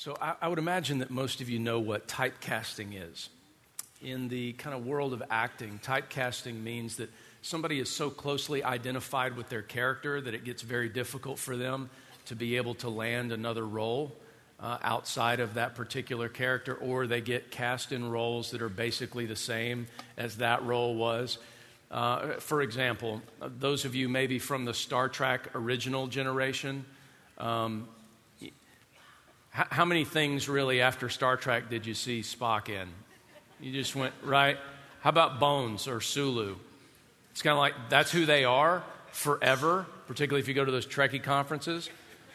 So I would imagine that most of you know what typecasting is. In the kind of world of acting, typecasting means that somebody is so closely identified with their character that it gets very difficult for them to be able to land another role outside of that particular character, or they get cast in roles that are basically the same as that role was. For example, those of you maybe from the Star Trek original generation, how many things really after Star Trek did you see Spock in? You just went, right? How about Bones or Sulu? It's kind of like that's who they are forever, particularly if you go to those Trekkie conferences.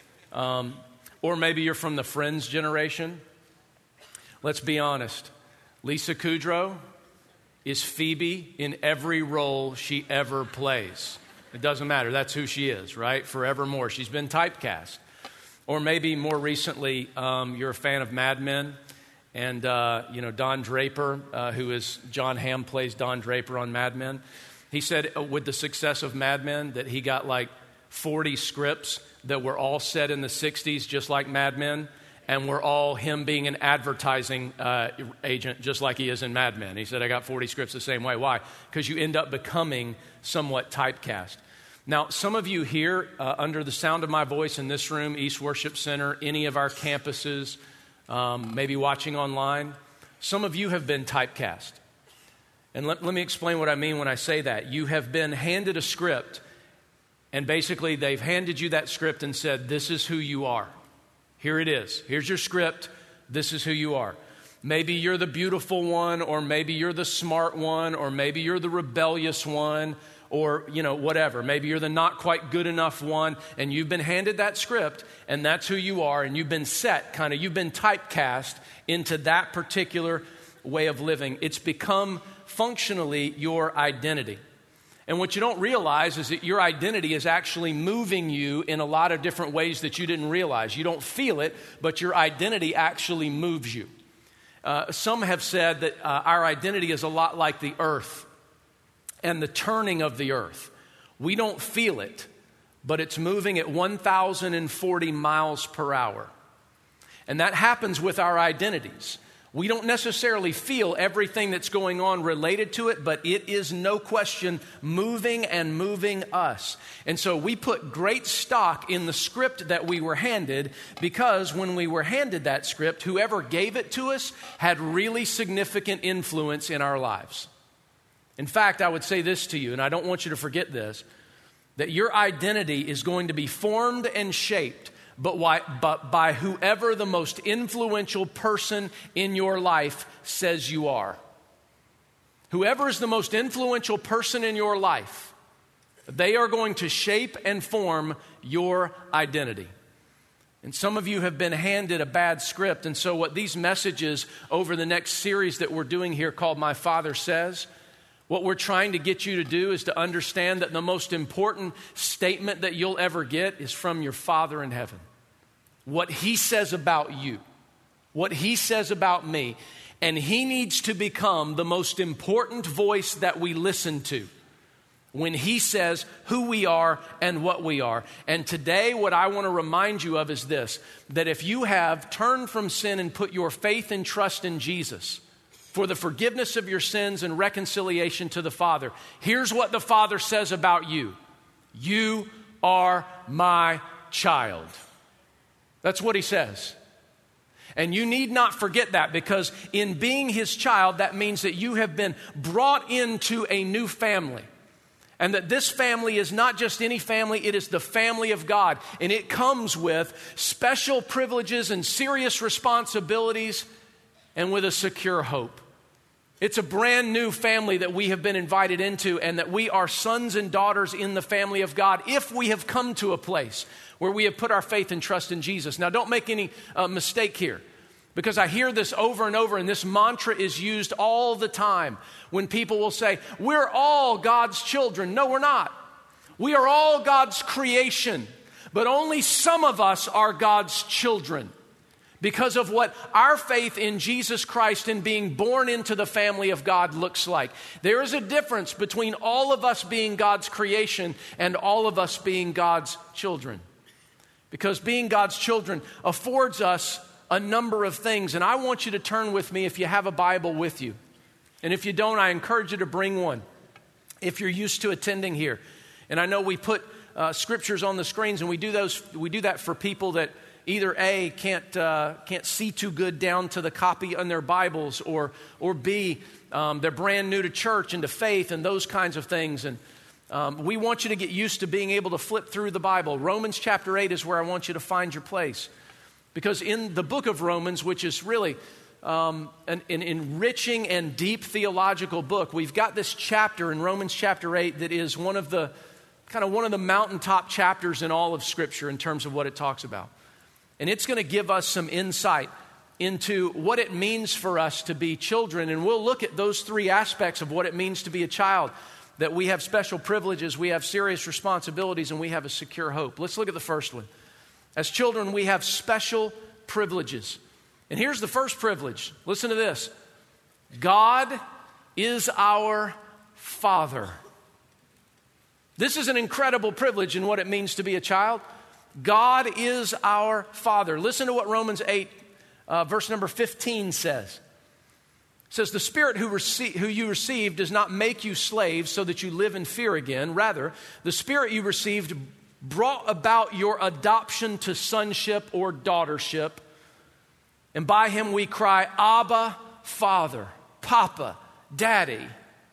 Or maybe you're from the Friends generation. Let's be honest. Lisa Kudrow is Phoebe in every role she ever plays. It doesn't matter. That's who she is, right? Forevermore. She's been typecast. Or maybe more recently, you're a fan of Mad Men, and Don Draper, who is John Hamm plays Don Draper on Mad Men. He said with the success of Mad Men that he got like 40 scripts that were all set in the 60s, just like Mad Men, and were all him being an advertising agent, just like he is in Mad Men. He said, I got 40 scripts the same way. Why? Because you end up becoming somewhat typecast. Now, some of you here, under the sound of my voice in this room, East Worship Center, any of our campuses, maybe watching online, some of you have been typecast. And let me explain what I mean when I say that. You have been handed a script, and basically they've handed you that script and said, this is who you are. Here it is. Here's your script. This is who you are. Maybe you're the beautiful one, or maybe you're the smart one, or maybe you're the rebellious one, or, whatever. Maybe you're the not quite good enough one, and you've been handed that script, and that's who you are, and you've been set, you've been typecast into that particular way of living. It's become functionally your identity. And what you don't realize is that your identity is actually moving you in a lot of different ways that you didn't realize. You don't feel it, but your identity actually moves you. Some have said that our identity is a lot like the earth and the turning of the earth. We don't feel it, but it's moving at 1,040 miles per hour. And that happens with our identities. We don't necessarily feel everything that's going on related to it, but it is no question moving and moving us. And so we put great stock in the script that we were handed, because when we were handed that script, whoever gave it to us had really significant influence in our lives. In fact, I would say this to you, and I don't want you to forget this, that your identity is going to be formed and shaped but by whoever the most influential person in your life says you are. Whoever is the most influential person in your life, they are going to shape and form your identity. And some of you have been handed a bad script, and so what these messages over the next series that we're doing here called My Father Says, what we're trying to get you to do is to understand that the most important statement that you'll ever get is from your Father in heaven. What He says about you, what He says about me, and He needs to become the most important voice that we listen to when He says who we are and what we are. And today what I want to remind you of is this, that if you have turned from sin and put your faith and trust in Jesus for the forgiveness of your sins and reconciliation to the Father, here's what the Father says about you. You are my child. That's what He says. And you need not forget that, because in being His child, that means that you have been brought into a new family. And that this family is not just any family, it is the family of God. And it comes with special privileges and serious responsibilities and with a secure hope. It's a brand new family that we have been invited into, and that we are sons and daughters in the family of God if we have come to a place where we have put our faith and trust in Jesus. Now, don't make any mistake here, because I hear this over and over, and this mantra is used all the time when people will say, we're all God's children. No, we're not. We are all God's creation, but only some of us are God's children, because of what our faith in Jesus Christ and being born into the family of God looks like. There is a difference between all of us being God's creation and all of us being God's children. Because being God's children affords us a number of things. And I want you to turn with me if you have a Bible with you. And if you don't, I encourage you to bring one if you're used to attending here. And I know we put scriptures on the screens, and we do that for people that either A, can't see too good down to the copy on their Bibles, or B, they're brand new to church and to faith and those kinds of things. And we want you to get used to being able to flip through the Bible. Romans chapter 8 is where I want you to find your place. Because in the book of Romans, which is really an enriching and deep theological book, we've got this chapter in Romans chapter 8 that is one of the mountaintop chapters in all of Scripture in terms of what it talks about. And it's going to give us some insight into what it means for us to be children. And we'll look at those three aspects of what it means to be a child. That we have special privileges, we have serious responsibilities, and we have a secure hope. Let's look at the first one. As children, we have special privileges. And here's the first privilege. Listen to this. God is our Father. This is an incredible privilege in what it means to be a child. God is our Father. Listen to what Romans 8, verse number 15 says. It says, the Spirit who you received does not make you slaves so that you live in fear again. Rather, the Spirit you received brought about your adoption to sonship or daughtership. And by Him we cry, Abba, Father, Papa, Daddy.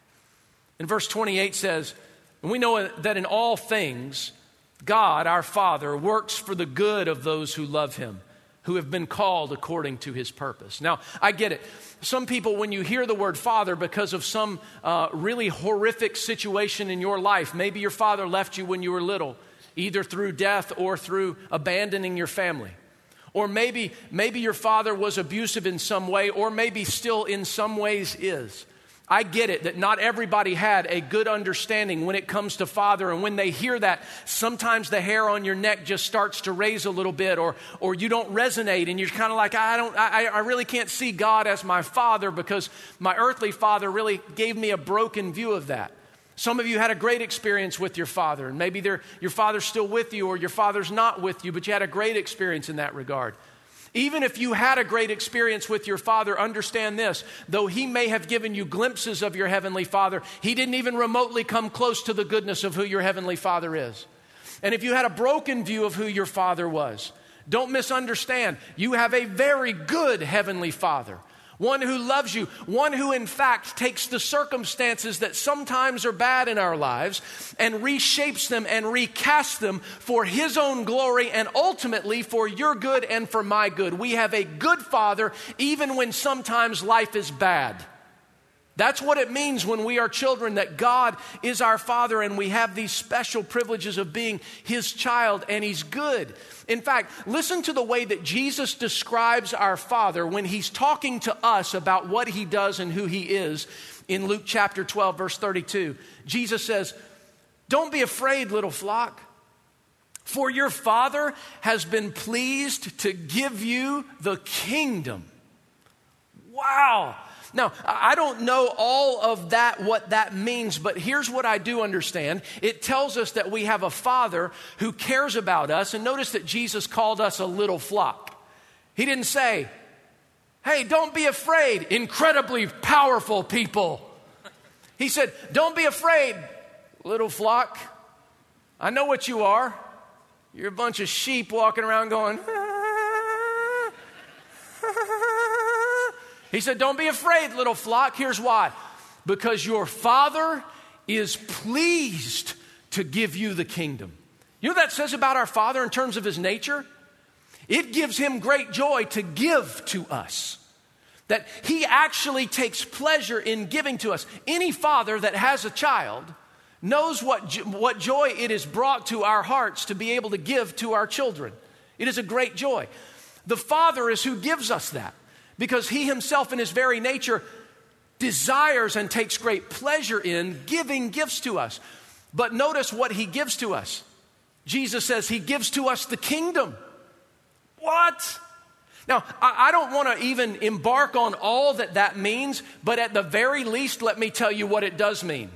And verse 28 says, and we know that in all things, God, our Father, works for the good of those who love Him, who have been called according to His purpose. Now, I get it. Some people, when you hear the word father because of some really horrific situation in your life, maybe your father left you when you were little, either through death or through abandoning your family. Or maybe your father was abusive in some way, or maybe still in some ways is. I get it that not everybody had a good understanding when it comes to father, and when they hear that, sometimes the hair on your neck just starts to raise a little bit, or you don't resonate, and you're kind of like, I really can't see God as my father because my earthly father really gave me a broken view of that. Some of you had a great experience with your father, and maybe your father's still with you, or your father's not with you, but you had a great experience in that regard. Even if you had a great experience with your father, understand this, though he may have given you glimpses of your heavenly Father, he didn't even remotely come close to the goodness of who your heavenly Father is. And if you had a broken view of who your father was, don't misunderstand. You have a very good heavenly Father. One who loves you, one who in fact takes the circumstances that sometimes are bad in our lives and reshapes them and recasts them for His own glory and ultimately for your good and for my good. We have a good Father even when sometimes life is bad. That's what it means when we are children, that God is our Father and we have these special privileges of being His child, and He's good. In fact, listen to the way that Jesus describes our Father when He's talking to us about what He does and who He is in Luke chapter 12, verse 32. Jesus says, "Don't be afraid, little flock, for your Father has been pleased to give you the kingdom." Wow. Now, I don't know all of that, what that means, but here's what I do understand. It tells us that we have a Father who cares about us. And notice that Jesus called us a little flock. He didn't say, hey, don't be afraid, incredibly powerful people. He said, don't be afraid, little flock. I know what you are. You're a bunch of sheep walking around going, He said, don't be afraid, little flock. Here's why. Because your Father is pleased to give you the kingdom. You know what that says about our Father in terms of His nature? It gives Him great joy to give to us. That He actually takes pleasure in giving to us. Any father that has a child knows what joy it is brought to our hearts to be able to give to our children. It is a great joy. The Father is who gives us that. Because He Himself in His very nature desires and takes great pleasure in giving gifts to us. But notice what He gives to us. Jesus says He gives to us the kingdom. What? Now, I don't want to even embark on all that means, but at the very least, let me tell you what it does mean.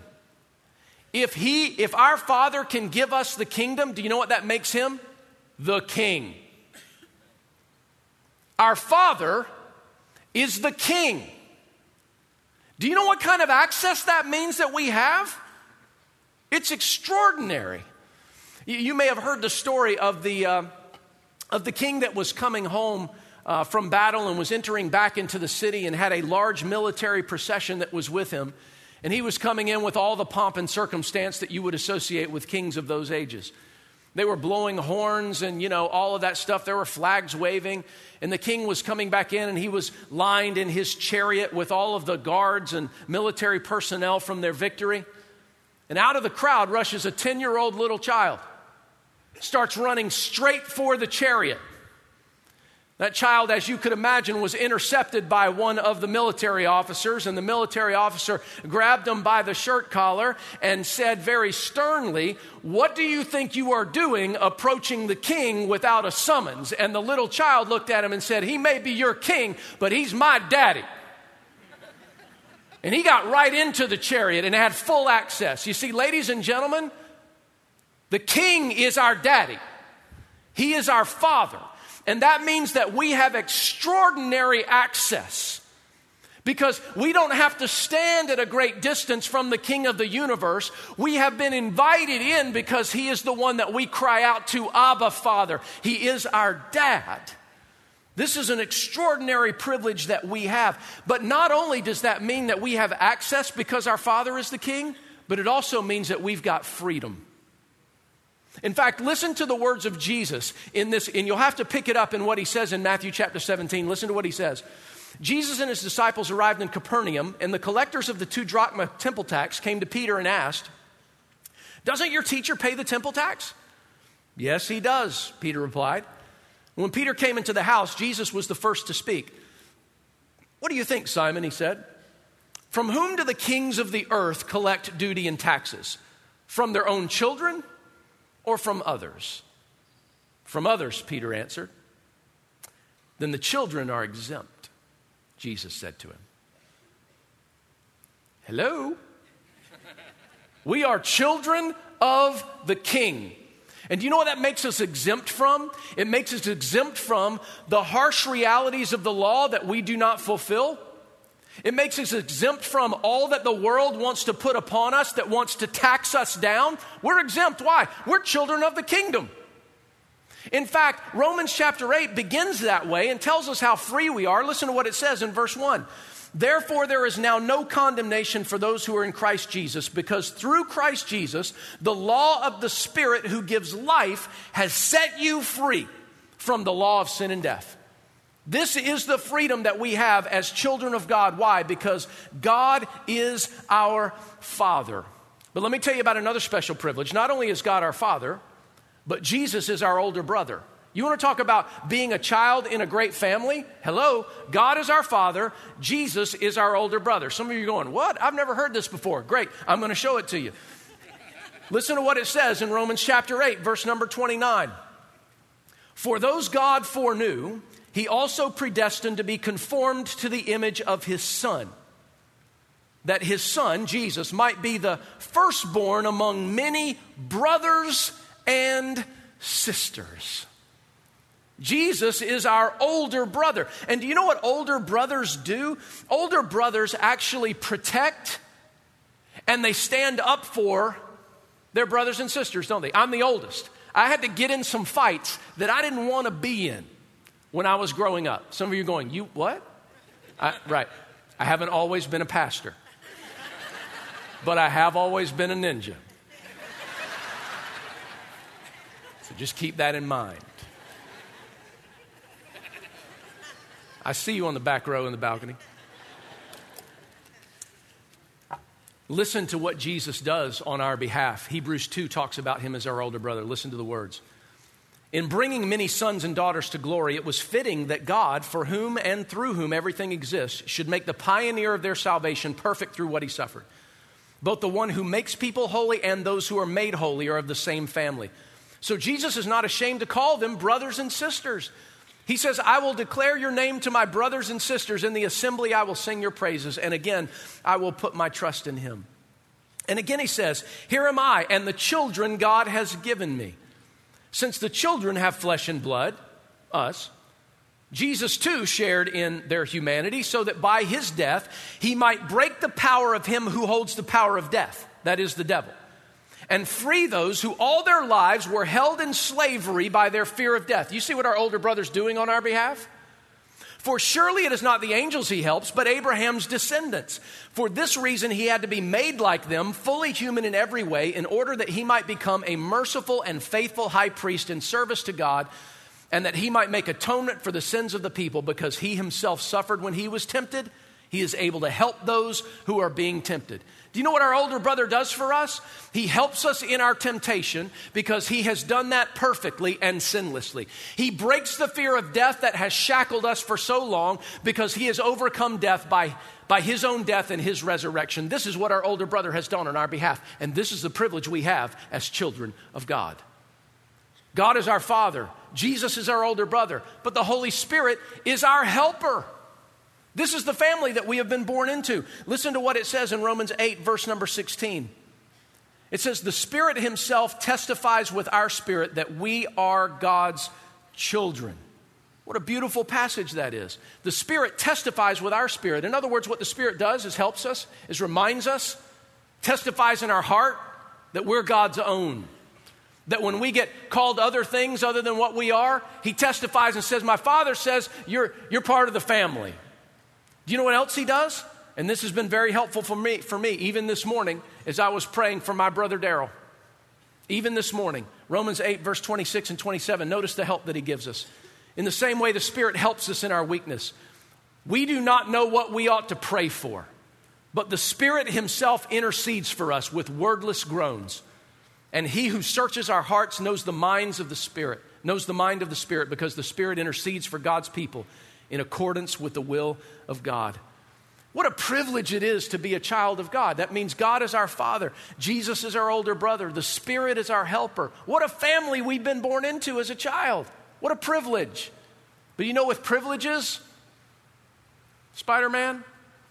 If our Father can give us the kingdom, do you know what that makes Him? The King. Our Father is the King. Do you know what kind of access that means that we have? It's extraordinary. You may have heard the story of the king that was coming home from battle and was entering back into the city and had a large military procession that was with him. And he was coming in with all the pomp and circumstance that you would associate with kings of those ages. They were blowing horns and, all of that stuff. There were flags waving. And the king was coming back in, and he was lined in his chariot with all of the guards and military personnel from their victory. And out of the crowd rushes a 10-year-old little child. Starts running straight for the chariot. That child, as you could imagine, was intercepted by one of the military officers, and the military officer grabbed him by the shirt collar and said very sternly, "What do you think you are doing approaching the king without a summons?" And the little child looked at him and said, "He may be your king, but he's my daddy." And he got right into the chariot and had full access. You see, ladies and gentlemen, the king is our daddy. He is our father. And that means that we have extraordinary access, because we don't have to stand at a great distance from the King of the universe. We have been invited in because he is the one that we cry out to, Abba, Father. He is our dad. This is an extraordinary privilege that we have. But not only does that mean that we have access because our Father is the King, but it also means that we've got freedom. In fact, listen to the words of Jesus in this, and you'll have to pick it up in what he says in Matthew chapter 17. Listen to what he says. Jesus and his disciples arrived in Capernaum, and the collectors of the 2 drachma temple tax came to Peter and asked, "Doesn't your teacher pay the temple tax?" "Yes, he does," Peter replied. When Peter came into the house, Jesus was the first to speak. "What do you think, Simon?" he said. "From whom do the kings of the earth collect duty and taxes? From their own children or from others?" "From others," Peter answered. "Then the children are exempt," Jesus said to him. Hello? We are children of the King. And do you know what that makes us exempt from? It makes us exempt from the harsh realities of the law that we do not fulfill. It makes us exempt from all that the world wants to put upon us, that wants to tax us down. We're exempt. Why? We're children of the kingdom. In fact, Romans chapter 8 begins that way and tells us how free we are. Listen to what it says in verse 1. "Therefore there is now no condemnation for those who are in Christ Jesus, because through Christ Jesus, the law of the Spirit who gives life has set you free from the law of sin and death." This is the freedom that we have as children of God. Why? Because God is our Father. But let me tell you about another special privilege. Not only is God our Father, but Jesus is our older brother. You want to talk about being a child in a great family? Hello, God is our Father, Jesus is our older brother. Some of you are going, "What? I've never heard this before." Great, I'm going to show it to you. Listen to what it says in Romans chapter 8, verse number 29. "For those God foreknew, he also predestined to be conformed to the image of his Son, that his Son, Jesus, might be the firstborn among many brothers and sisters." Jesus is our older brother. And do you know what older brothers do? Older brothers actually protect and they stand up for their brothers and sisters, don't they? I'm the oldest. I had to get in some fights that I didn't want to be in when I was growing up. Some of you are going, "You what?" Right. I haven't always been a pastor, but I have always been a ninja. So just keep that in mind. I see you on the back row in the balcony. Listen to what Jesus does on our behalf. Hebrews 2 talks about him as our older brother. Listen to the words. "In bringing many sons and daughters to glory, it was fitting that God, for whom and through whom everything exists, should make the pioneer of their salvation perfect through what he suffered. Both the one who makes people holy and those who are made holy are of the same family. So Jesus is not ashamed to call them brothers and sisters. He says, 'I will declare your name to my brothers and sisters. In the assembly I will sing your praises. And again, I will put my trust in him.' And again he says, 'Here am I and the children God has given me. Since the children have flesh and blood,'" us, Jesus too shared in their humanity so that by his death, he might break the power of him who holds the power of death, that is the devil, and free those who all their lives were held in slavery by their fear of death. You see what our older brother's doing on our behalf? For surely it is not the angels he helps, but Abraham's descendants. For this reason he had to be made like them, fully human in every way, in order that he might become a merciful and faithful high priest in service to God, and that he might make atonement for the sins of the people, because he himself suffered when he was tempted. He is able to help those who are being tempted. Do you know what our older brother does for us? He helps us in our temptation because he has done that perfectly and sinlessly. He breaks the fear of death that has shackled us for so long because he has overcome death by his own death and his resurrection. This is what our older brother has done on our behalf, and this is the privilege we have as children of God. God is our Father. Jesus is our older brother, but the Holy Spirit is our helper. This is the family that we have been born into. Listen to what it says in Romans 8, verse number 16. It says, the Spirit himself testifies with our spirit that we are God's children. What a beautiful passage that is. The Spirit testifies with our spirit. In other words, what the Spirit does is helps us, is reminds us, testifies in our heart that we're God's own. That when we get called other things other than what we are, he testifies and says, my Father says you're part of the family. Do you know what else he does? And this has been very helpful for me, even this morning, as I was praying for my brother Daryl. Even this morning, Romans 8, verse 26 and 27, notice the help that he gives us. In the same way, the Spirit helps us in our weakness. We do not know what we ought to pray for, but the Spirit himself intercedes for us with wordless groans. And he who searches our hearts knows the mind of the Spirit, because the Spirit intercedes for God's people in accordance with the will of God. What a privilege it is to be a child of God. That means God is our Father. Jesus is our older brother. The Spirit is our helper. What a family we've been born into as a child. What a privilege. But you know, with privileges, Spider-Man,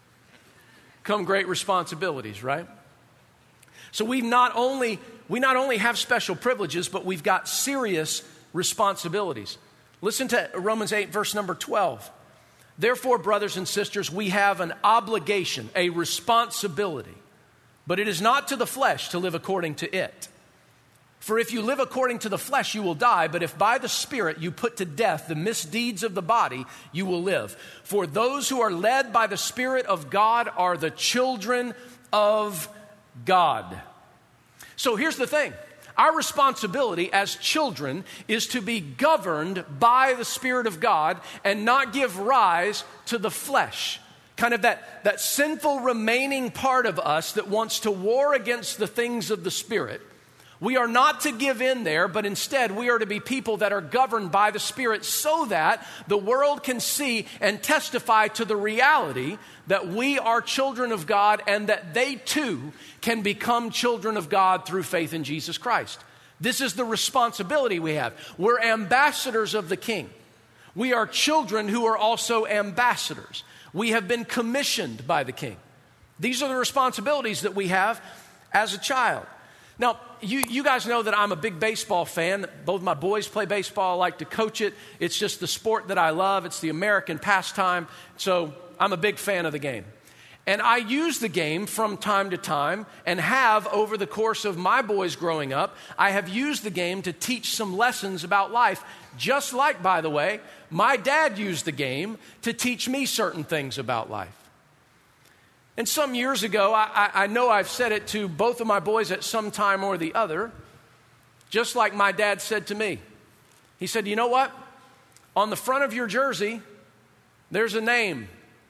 come great responsibilities, right? So we not only have special privileges, but we've got serious responsibilities. Listen to Romans 8, verse number 12. Therefore, brothers and sisters, we have an obligation, a responsibility, but it is not to the flesh to live according to it. For if you live according to the flesh, you will die, but if by the Spirit you put to death the misdeeds of the body, you will live. For those who are led by the Spirit of God are the children of God. So here's the thing. Our responsibility as children is to be governed by the Spirit of God and not give rise to the flesh. Kind of that sinful remaining part of us that wants to war against the things of the Spirit. We are not to give in there, but instead we are to be people that are governed by the Spirit so that the world can see and testify to the reality that we are children of God and that they too can become children of God through faith in Jesus Christ. This is the responsibility we have. We're ambassadors of the King. We are children who are also ambassadors. We have been commissioned by the King. These are the responsibilities that we have as a child. Now, you guys know that I'm a big baseball fan. Both my boys play baseball. I like to coach it. It's just the sport that I love. It's the American pastime. So I'm a big fan of the game. And I use the game from time to time and have over the course of my boys growing up. I have used the game to teach some lessons about life. Just like, by the way, my dad used the game to teach me certain things about life. And some years ago, I know I've said it to both of my boys at some time or the other, just like my dad said to me. He said, you know what? On the front of your jersey, there's a name.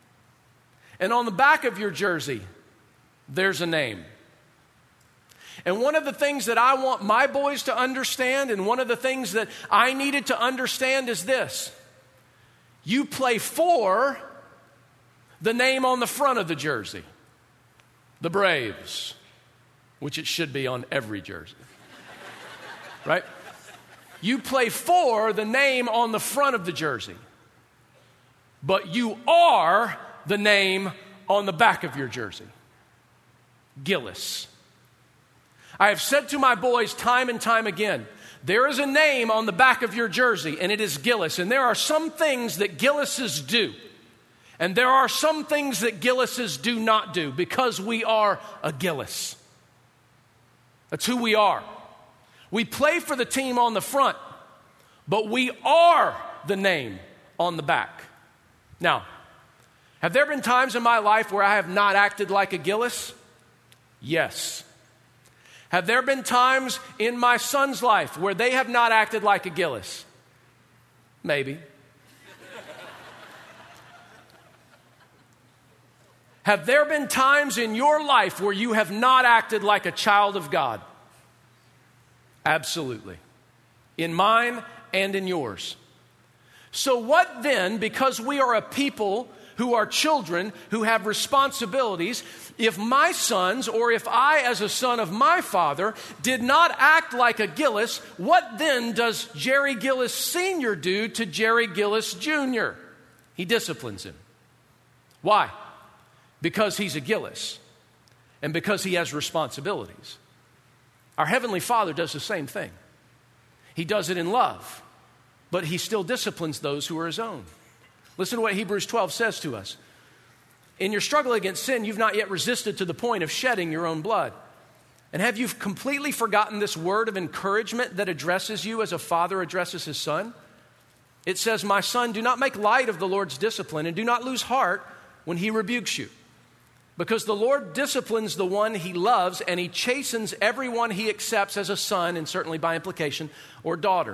And on the back of your jersey, there's a name. And one of the things that I want my boys to understand, and one of the things that I needed to understand is this. You play for the name on the front of the jersey, the Braves, which it should be on every jersey, right? You play for the name on the front of the jersey, but you are the name on the back of your jersey, Gillis. I have said to my boys time and time again, There is a name on the back of your jersey, and it is Gillis. And there are some things that Gillises do. And there are some things that Gillises do not do because we are a Gillis. That's who we are. We play for the team on the front, but we are the name on the back. Now, have there been times in my life where I have not acted like a Gillis? Yes. Have there been times in my son's life where they have not acted like a Gillis? Maybe. Have there been times in your life where you have not acted like a child of God? Absolutely. In mine and in yours. So what then, because we are a people who are children, who have responsibilities, if my sons, or if I as a son of my father, did not act like a Gillis, what then does Jerry Gillis Sr. do to Jerry Gillis Jr.? He disciplines him. Why? Because he's a Gillis, and because he has responsibilities. Our Heavenly Father does the same thing. He does it in love, but he still disciplines those who are his own. Listen to what Hebrews 12 says to us. In your struggle against sin, you've not yet resisted to the point of shedding your own blood. And have you completely forgotten this word of encouragement that addresses you as a father addresses his son? It says, my son, do not make light of the Lord's discipline, and do not lose heart when he rebukes you. Because the Lord disciplines the one he loves, and he chastens everyone he accepts as a son, and certainly by implication, or daughter.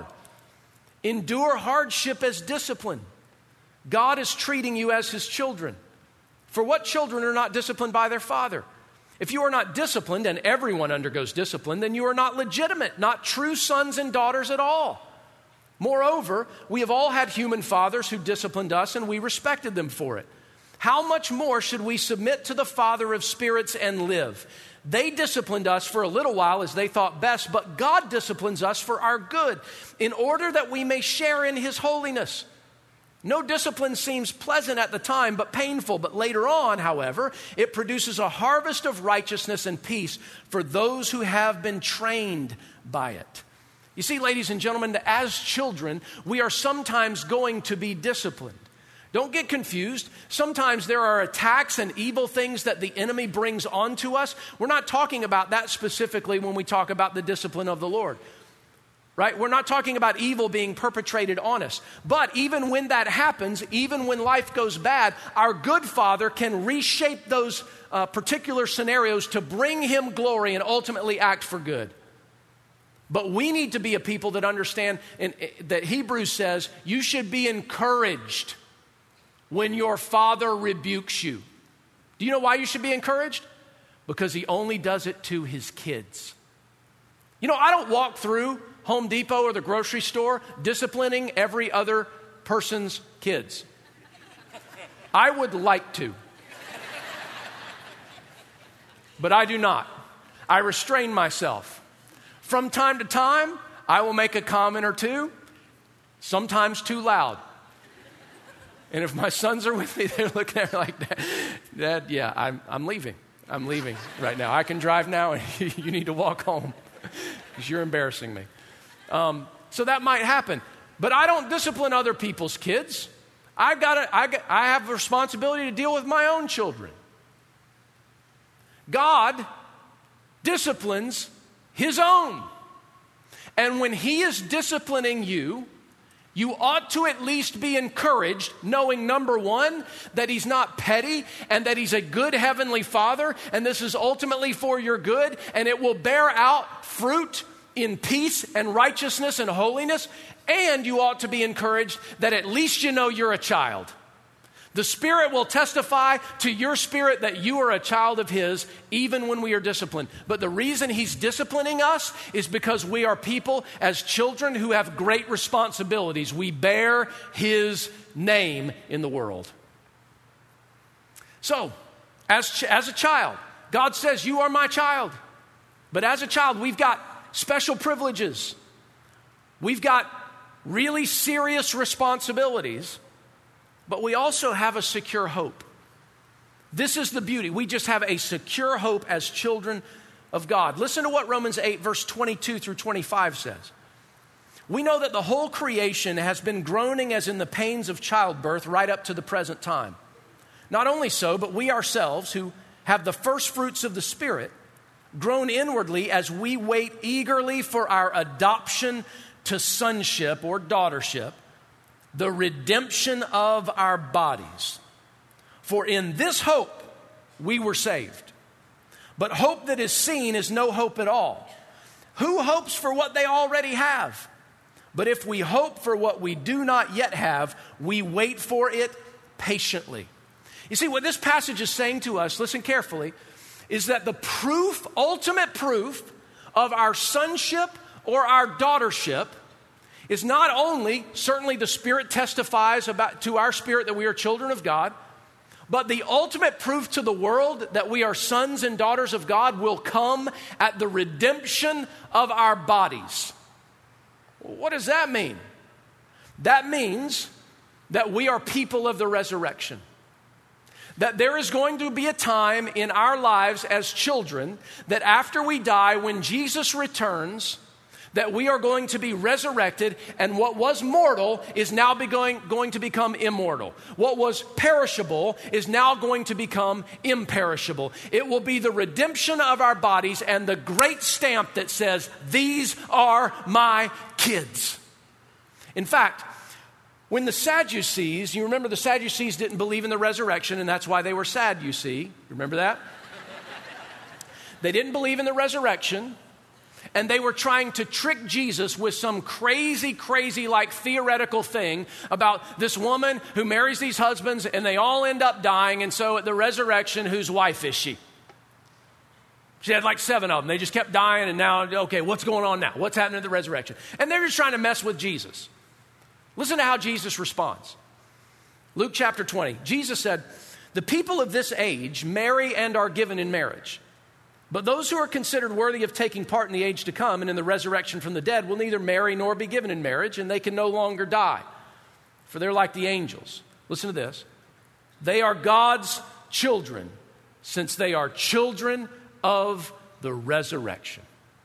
Endure hardship as discipline. God is treating you as his children. For what children are not disciplined by their father? If you are not disciplined, and everyone undergoes discipline, then you are not legitimate, not true sons and daughters at all. Moreover, we have all had human fathers who disciplined us, and we respected them for it. How much more should we submit to the Father of spirits and live? They disciplined us for a little while as they thought best, but God disciplines us for our good, in order that we may share in his holiness. No discipline seems pleasant at the time, but painful. But later on, however, it produces a harvest of righteousness and peace for those who have been trained by it. You see, ladies and gentlemen, as children, we are sometimes going to be disciplined. Don't get confused. Sometimes there are attacks and evil things that the enemy brings onto us. We're not talking about that specifically when we talk about the discipline of the Lord. Right? We're not talking about evil being perpetrated on us. But even when that happens, even when life goes bad, our good Father can reshape those particular scenarios to bring him glory and ultimately act for good. But we need to be a people that understand that Hebrews says you should be encouraged when your father rebukes you. Do you know why you should be encouraged? Because he only does it to his kids. You know, I don't walk through Home Depot or the grocery store disciplining every other person's kids. I would like to. But I do not. I restrain myself. From time to time, I will make a comment or two, sometimes too loud. And if my sons are with me, they're looking at me like, Dad, yeah, I'm leaving. I'm leaving right now. I can drive now, and you need to walk home because you're embarrassing me. So that might happen. But I don't discipline other people's kids. I have a responsibility to deal with my own children. God disciplines his own. And when he is disciplining you, you ought to at least be encouraged, knowing, number one, that he's not petty and that he's a good heavenly Father, and this is ultimately for your good, and it will bear out fruit in peace and righteousness and holiness. And you ought to be encouraged that at least you know you're a child. The Spirit will testify to your spirit that you are a child of his, even when we are disciplined. But the reason he's disciplining us is because we are people as children who have great responsibilities. We bear his name in the world. So, as a child, God says, you are my child. But as a child, we've got special privileges. We've got really serious responsibilities. But we also have a secure hope. This is the beauty. We just have a secure hope as children of God. Listen to what Romans 8, verse 22 through 25 says. We know that the whole creation has been groaning as in the pains of childbirth right up to the present time. Not only so, but we ourselves who have the first fruits of the Spirit groan inwardly as we wait eagerly for our adoption to sonship or daughtership, the redemption of our bodies. For in this hope we were saved. But hope that is seen is no hope at all. Who hopes for what they already have? But if we hope for what we do not yet have, we wait for it patiently. You see, what this passage is saying to us, listen carefully, is that the proof, ultimate proof of our sonship or our daughtership is not only, certainly the Spirit testifies to our spirit that we are children of God, but the ultimate proof to the world that we are sons and daughters of God will come at the redemption of our bodies. What does that mean? That means that we are people of the resurrection. That there is going to be a time in our lives as children that after we die, when Jesus returns, that we are going to be resurrected, and what was mortal is now going to become immortal. What was perishable is now going to become imperishable. It will be the redemption of our bodies and the great stamp that says, "These are my kids." In fact, when the Sadducees, you remember the Sadducees didn't believe in the resurrection, and that's why they were sad, you see. Remember that? They didn't believe in the resurrection. And they were trying to trick Jesus with some crazy like theoretical thing about this woman who marries these husbands and they all end up dying. And so at the resurrection, whose wife is she? She had like 7 of them. They just kept dying, and now, okay, what's going on now? What's happening at the resurrection? And they're just trying to mess with Jesus. Listen to how Jesus responds. Luke chapter 20. Jesus said, "The people of this age marry and are given in marriage. But those who are considered worthy of taking part in the age to come and in the resurrection from the dead will neither marry nor be given in marriage, and they can no longer die, for they're like the angels." Listen to this. "They are God's children, since they are children of the resurrection."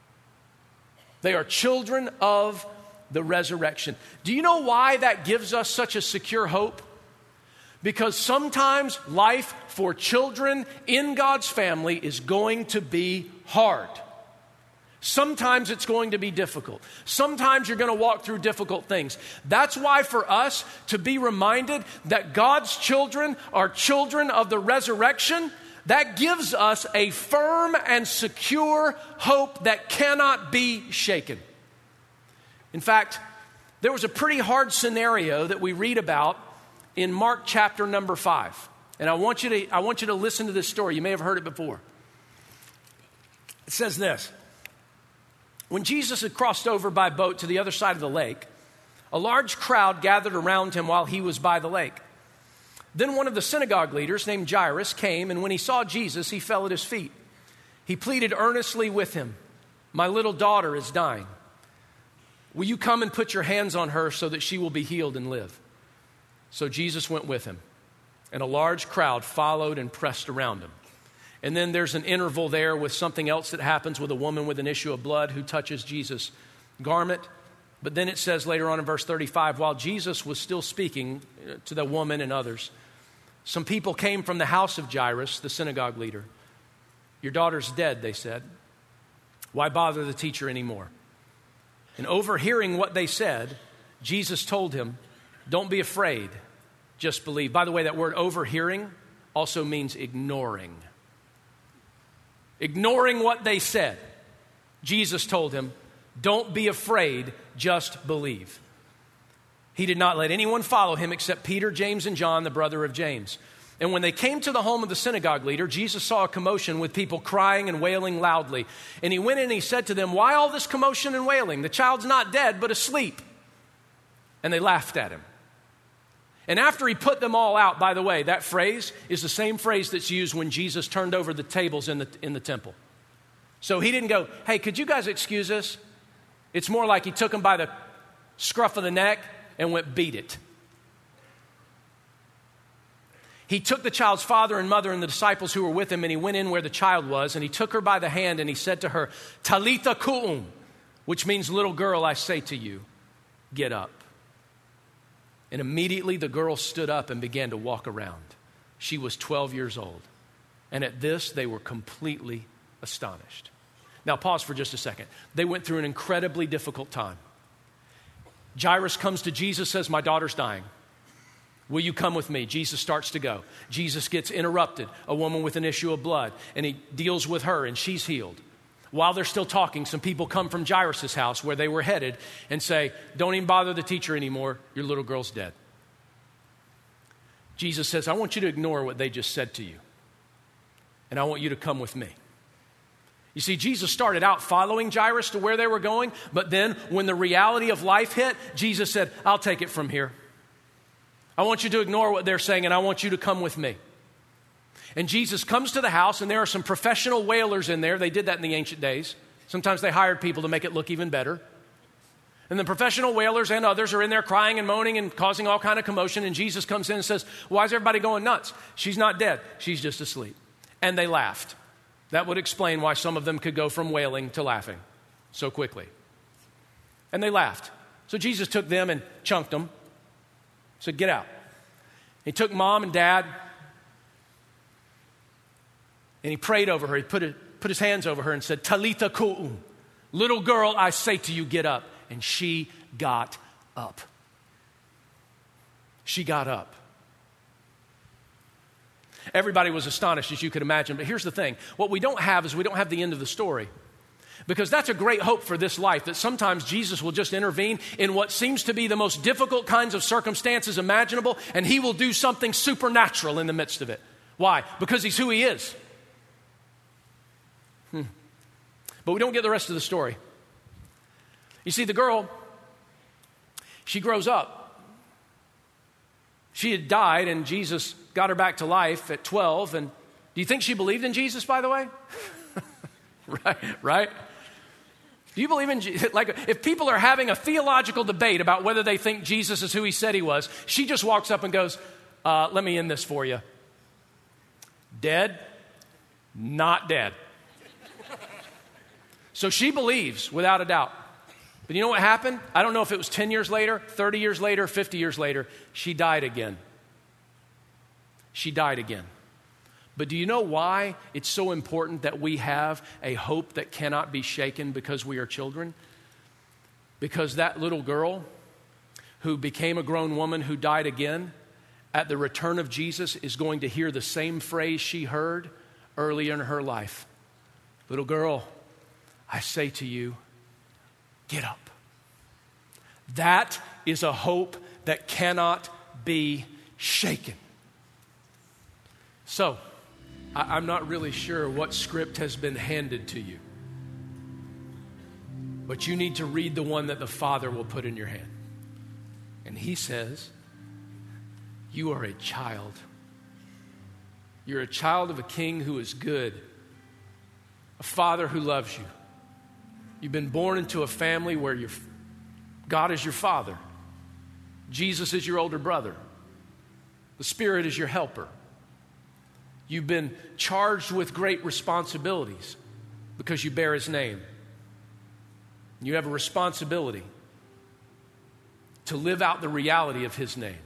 They are children of the resurrection. Do you know why that gives us such a secure hope? Because sometimes life for children in God's family is going to be hard. Sometimes it's going to be difficult. Sometimes you're going to walk through difficult things. That's why for us to be reminded that God's children are children of the resurrection, that gives us a firm and secure hope that cannot be shaken. In fact, there was a pretty hard scenario that we read about in Mark chapter number 5. And I want you to listen to this story. You may have heard it before. It says this. When Jesus had crossed over by boat to the other side of the lake, a large crowd gathered around him while he was by the lake. Then one of the synagogue leaders named Jairus came, and when he saw Jesus, he fell at his feet. He pleaded earnestly with him, "My little daughter is dying. Will you come and put your hands on her so that she will be healed and live?" So Jesus went with him, and a large crowd followed and pressed around him. And then there's an interval there with something else that happens with a woman with an issue of blood who touches Jesus' garment. But then it says later on in verse 35, while Jesus was still speaking to the woman and others, some people came from the house of Jairus, the synagogue leader. "Your daughter's dead," they said. "Why bother the teacher anymore?" And overhearing what they said, Jesus told him, "Don't be afraid, just believe." By the way, that word overhearing also means ignoring. Ignoring what they said, Jesus told him, "Don't be afraid, just believe." He did not let anyone follow him except Peter, James, and John, the brother of James. And when they came to the home of the synagogue leader, Jesus saw a commotion with people crying and wailing loudly. And he went in and he said to them, "Why all this commotion and wailing? The child's not dead, but asleep." And they laughed at him. And after he put them all out, by the way, that phrase is the same phrase that's used when Jesus turned over the tables in the temple. So he didn't go, "Hey, could you guys excuse us?" It's more like he took them by the scruff of the neck and went, "Beat it." He took the child's father and mother and the disciples who were with him, and he went in where the child was, and he took her by the hand, and he said to her, "Talitha koum," which means, "Little girl, I say to you, get up. And immediately the girl stood up and began to walk around. She was 12 years old. And at this, they were completely astonished. Now, pause for just a second. They went through an incredibly difficult time. Jairus comes to Jesus, says, my daughter's dying. Will you come with me? Jesus starts to go. Jesus gets interrupted, a woman with an issue of blood, and he deals with her, and she's healed. While they're still talking, some people come from Jairus' house where they were headed and say, don't even bother the teacher anymore. Your little girl's dead. Jesus says, I want you to ignore what they just said to you. And I want you to come with me. You see, Jesus started out following Jairus to where they were going, but then when the reality of life hit, Jesus said, I'll take it from here. I want you to ignore what they're saying, and I want you to come with me. And Jesus comes to the house, and there are some professional wailers in there. They did that in the ancient days. Sometimes they hired people to make it look even better. And the professional wailers and others are in there crying and moaning and causing all kind of commotion. And Jesus comes in and says, why is everybody going nuts? She's not dead. She's just asleep. And they laughed. That would explain why some of them could go from wailing to laughing so quickly. And they laughed. So Jesus took them and chunked them. Said, get out. He took mom and dad. And he prayed over her. He put his hands over her and said, Talitha koum. Little girl, I say to you, get up. And she got up. She got up. Everybody was astonished, as you could imagine. But here's the thing. What we don't have is we don't have the end of the story. Because that's a great hope for this life, that sometimes Jesus will just intervene in what seems to be the most difficult kinds of circumstances imaginable, and he will do something supernatural in the midst of it. Why? Because he's who he is. But we don't get the rest of the story. You see, the girl, she grows up. She had died, and Jesus got her back to life at 12. And do you think she believed in Jesus, by the way? Right? Do you believe in Jesus? Like, if people are having a theological debate about whether they think Jesus is who he said he was, she just walks up and goes, let me end this for you. Dead, not dead. So she believes without a doubt. But you know what happened? I don't know if it was 10 years later, 30 years later, 50 years later. She died again. She died again. But do you know why it's so important that we have a hope that cannot be shaken because we are children? Because that little girl who became a grown woman who died again, at the return of Jesus is going to hear the same phrase she heard early in her life. Little girl, I say to you, get up. That is a hope that cannot be shaken. So, I'm not really sure what script has been handed to you. But you need to read the one that the Father will put in your hand. And he says, you are a child. You're a child of a king who is good. A father who loves you. You've been born into a family where God is your father. Jesus is your older brother. The Spirit is your helper. You've been charged with great responsibilities because you bear his name. You have a responsibility to live out the reality of his name.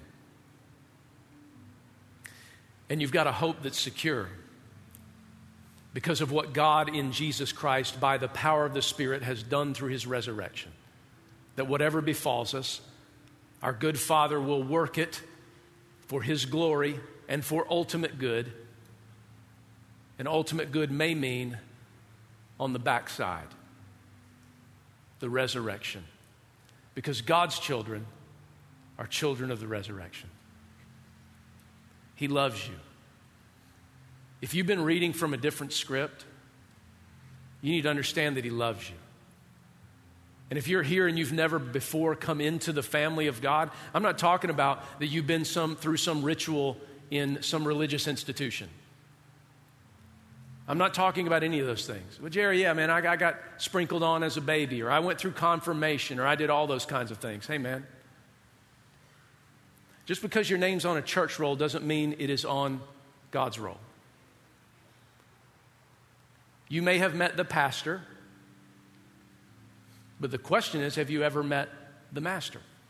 And you've got a hope that's secure because of what God in Jesus Christ, by the power of the Spirit, has done through his resurrection. That whatever befalls us, our good Father will work it for his glory and for ultimate good. And ultimate good may mean on the backside, the resurrection. Because God's children are children of the resurrection. He loves you. If you've been reading from a different script, you need to understand that he loves you. And if you're here and you've never before come into the family of God, I'm not talking about that you've been through some ritual in some religious institution. I'm not talking about any of those things. Well, Jerry, yeah, man, I got sprinkled on as a baby, or I went through confirmation, or I did all those kinds of things. Hey, man, just because your name's on a church roll doesn't mean it is on God's roll. You may have met the pastor, but the question is, have you ever met the master?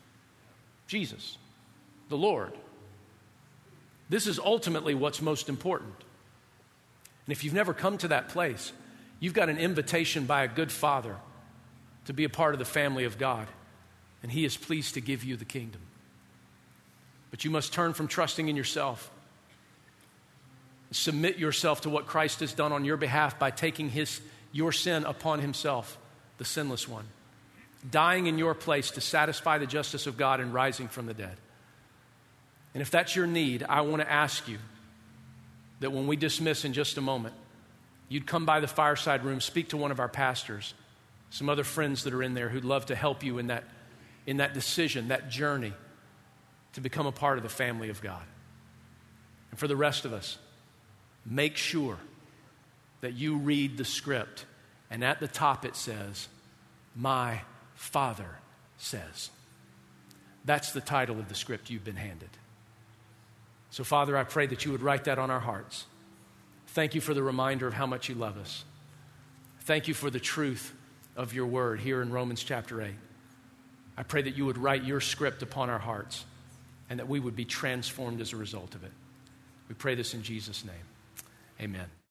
Jesus, the Lord. This is ultimately what's most important. And if you've never come to that place, you've got an invitation by a good Father to be a part of the family of God, and He is pleased to give you the kingdom. But you must turn from trusting in yourself. Submit yourself to what Christ has done on your behalf by taking your sin upon Himself, the sinless one, dying in your place to satisfy the justice of God and rising from the dead. And if that's your need, I want to ask you that when we dismiss in just a moment, you'd come by the fireside room, speak to one of our pastors, some other friends that are in there who'd love to help you in that decision, that journey to become a part of the family of God. And for the rest of us, make sure that you read the script, and at the top it says, "My Father says." That's the title of the script you've been handed. So, Father, I pray that you would write that on our hearts. Thank you for the reminder of how much you love us. Thank you for the truth of your word here in Romans chapter 8. I pray that you would write your script upon our hearts and that we would be transformed as a result of it. We pray this in Jesus' name. Amen.